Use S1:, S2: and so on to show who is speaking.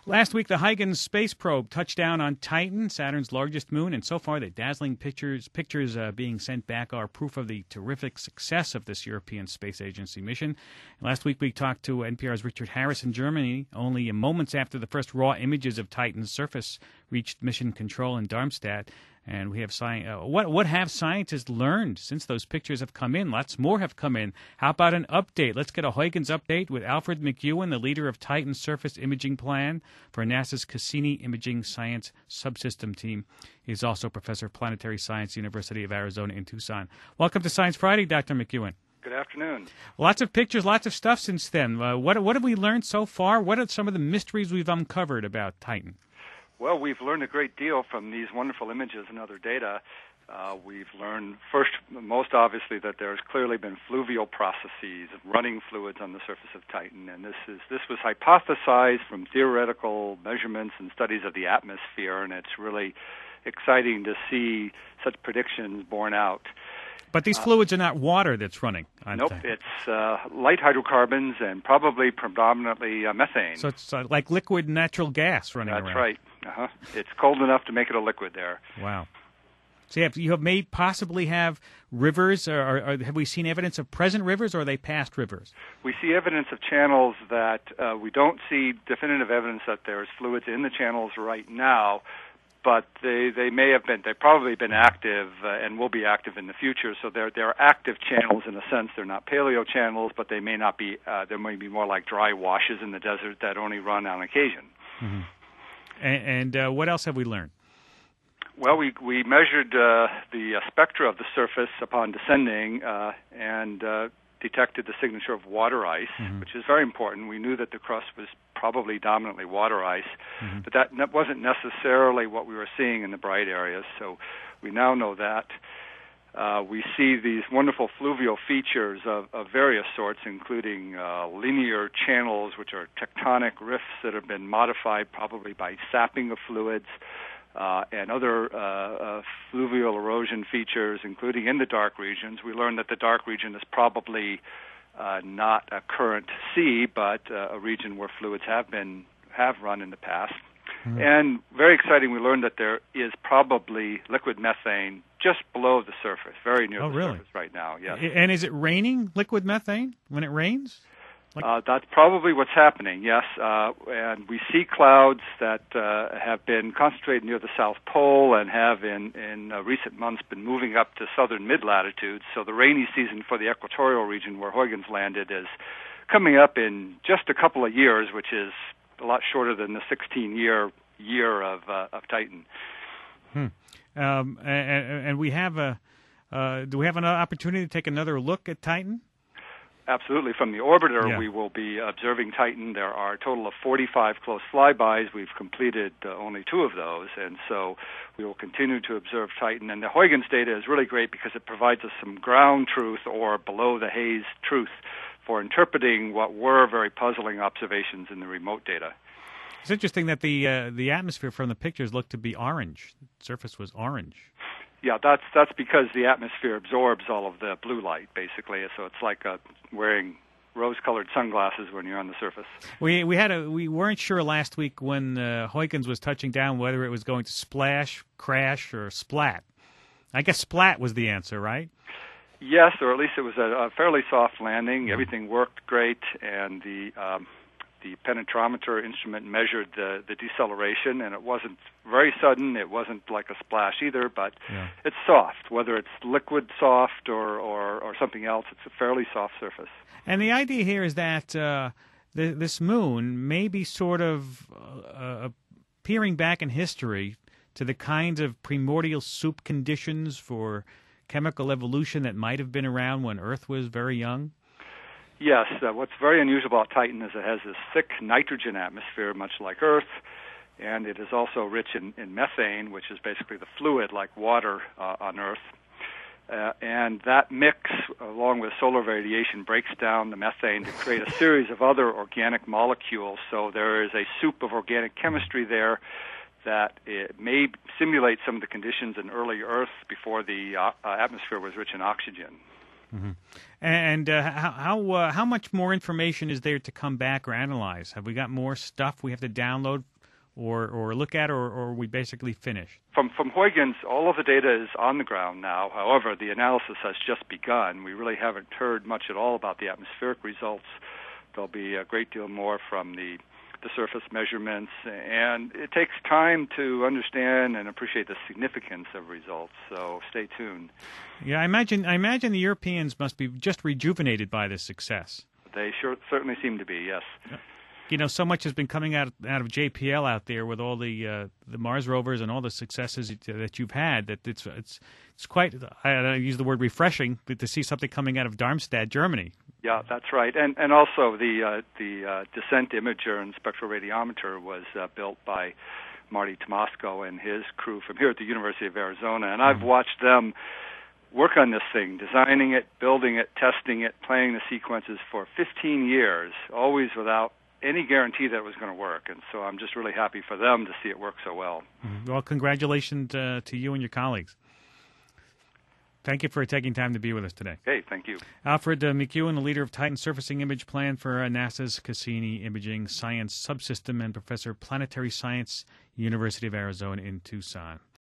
S1: Last week, the Huygens space probe touched down on Titan, Saturn's largest moon, and so far the dazzling pictures being sent back are proof of the terrific success of this European Space Agency mission. Last week, we talked to NPR's Richard Harris in Germany, only moments after the first raw images of Titan's surface reached mission control in Darmstadt. And we have what have scientists learned since those pictures have come in? Lots more have come in. How about an update? Let's get a Huygens update with Alfred McEwen, the leader of Titan's Surface Imaging Plan for NASA's Cassini Imaging Science Subsystem Team. He's also professor of planetary science, University of Arizona in Tucson. Welcome to Science Friday, Dr. McEwen.
S2: Good afternoon.
S1: Lots of pictures, lots of stuff since then. What have we learned so far? What are some of the mysteries we've uncovered about Titan?
S2: Well, we've learned a great deal from these wonderful images and other data. We've learned, first, most obviously, that there's clearly been fluvial processes, running fluids on the surface of Titan, and this was hypothesized from theoretical measurements and studies of the atmosphere, and it's really exciting to see such predictions borne out.
S1: But these fluids are not water that's running on
S2: Nope,
S1: Titan.
S2: It's light hydrocarbons and probably predominantly methane.
S1: So it's like liquid natural gas running around.
S2: That's right. It's cold enough to make it a liquid there.
S1: Wow. So you have possibly have rivers, or have we seen evidence of present rivers, or are they past rivers?
S2: We see evidence of channels that we don't see definitive evidence that there's fluids in the channels right now, but they've probably been active and will be active in the future. So they're active channels in a sense. They're not paleo channels, but they may not be. There may be more like dry washes in the desert that only run on occasion.
S1: Mm-hmm. And what else have we learned?
S2: Well, we measured the spectra of the surface upon descending and detected the signature of water ice,
S1: mm-hmm.
S2: which is very important. We knew that the crust was probably dominantly water ice, mm-hmm. but that wasn't necessarily what we were seeing in the bright areas, so we now know that. We see these wonderful fluvial features of various sorts, including linear channels, which are tectonic rifts that have been modified probably by sapping of fluids, and other fluvial erosion features, including in the dark regions. We learned that the dark region is probably not a current sea, but a region where fluids have run in the past. Mm-hmm. And very exciting, we learned that there is probably liquid methane just below the surface, very near surface right now. Yes.
S1: And is it raining liquid methane when it rains?
S2: That's probably what's happening, yes. And we see clouds that have been concentrated near the South Pole and have in recent months been moving up to southern mid-latitudes. So the rainy season for the equatorial region where Huygens landed is coming up in just a couple of years, which is a lot shorter than the 16-year of Titan.
S1: And we have do we have an opportunity to take another look at Titan?
S2: Absolutely. From the orbiter, we will be observing Titan. There are a total of 45 close flybys. We've completed only 2 of those, and so we will continue to observe Titan. And the Huygens data is really great because it provides us some ground truth or below the haze truth for interpreting what were very puzzling observations in the remote data.
S1: It's interesting that the atmosphere from the pictures looked to be orange. The surface was orange.
S2: Yeah, that's because the atmosphere absorbs all of the blue light, basically. So it's like wearing rose-colored sunglasses when you're on the surface.
S1: We weren't sure last week when Huygens was touching down whether it was going to splash, crash, or splat. I guess splat was the answer, right?
S2: Yes, or at least it was a fairly soft landing. Everything worked great, and the penetrometer instrument measured the deceleration, and it wasn't very sudden. It wasn't like a splash either, but it's soft. Whether it's liquid soft or something else, it's a fairly soft surface.
S1: And the idea here is that this moon may be sort of peering back in history to the kinds of primordial soup conditions for chemical evolution that might have been around when Earth was very young.
S2: Yes, what's very unusual about Titan is it has this thick nitrogen atmosphere, much like Earth, and it is also rich in methane, which is basically the fluid like water on Earth. And that mix, along with solar radiation, breaks down the methane to create a series of other organic molecules. So there is a soup of organic chemistry there that it may simulate some of the conditions in early Earth before the atmosphere was rich in oxygen.
S1: Mm-hmm. And how much more information is there to come back or analyze? Have we got more stuff we have to download or look at, or are we basically finished?
S2: From Huygens, all of the data is on the ground now. However, the analysis has just begun. We really haven't heard much at all about the atmospheric results. There'll be a great deal more from the surface measurements, and it takes time to understand and appreciate the significance of results. So stay tuned.
S1: Yeah, I imagine the Europeans must be just rejuvenated by this success.
S2: They certainly seem to be, yes.
S1: You know, so much has been coming out of JPL out there with all the Mars rovers and all the successes that you've had. That it's quite, I use the word refreshing, to see something coming out of Darmstadt, Germany.
S2: Yeah, that's right. And also the descent imager and spectroradiometer was built by Marty Tomasco and his crew from here at the University of Arizona. And I've watched them work on this thing, designing it, building it, testing it, playing the sequences for 15 years, always without any guarantee that it was going to work. And so I'm just really happy for them to see it work so well.
S1: Well, congratulations to you and your colleagues. Thank you for taking time to be with us today.
S2: Hey, thank you.
S1: Alfred McEwen, the leader of Titan Surfacing Image Plan for NASA's Cassini Imaging Science Subsystem and Professor of Planetary Science, University of Arizona in Tucson.